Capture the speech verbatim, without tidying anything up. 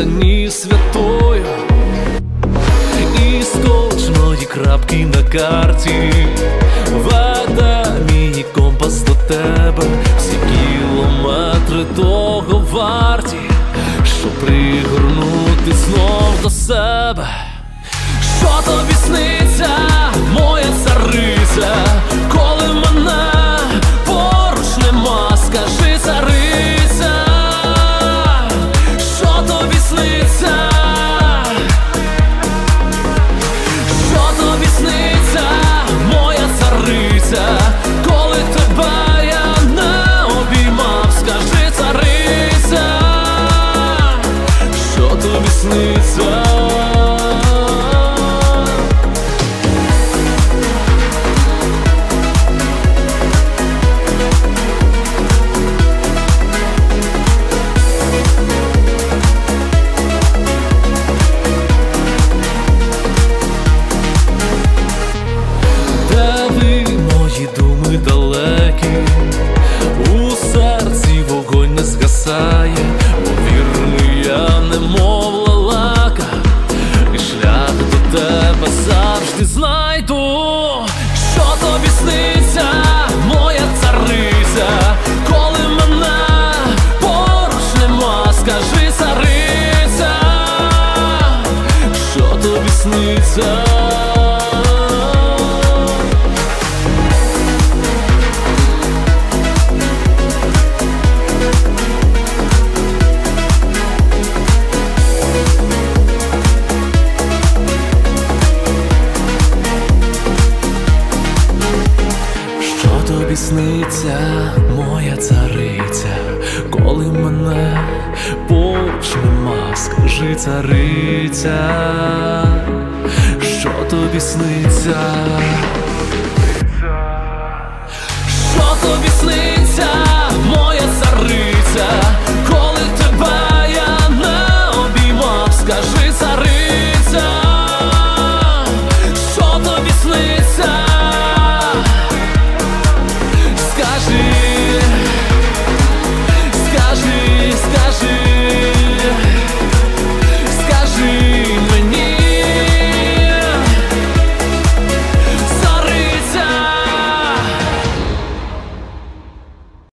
стані святою, і з кожної крапки на карті веде мій компас до тебе. Всі кілометри того варті, щоб пригорнути знов до себе. Що тобі сниться, моя цариця, коли мене поруч нема? Скажи, цариця, що тобі сниться? Що тобі сниться, моя цариця, коли тебе я не обіймав? Скажи, цариця, що тобі сниться? Думи далекі, у серці вогонь не згасає. Повірний я, немов лелека, і шлях до тебе завжди знайду. Що тобі сниться, моя цариця, коли мене поруч нема? Скажи, цариця, що тобі сниться? Тобі сниться, моя цариця, коли мене поруч нема? Скажи, цариця, що тобі сниться? Що тобі сниться, моя цариця,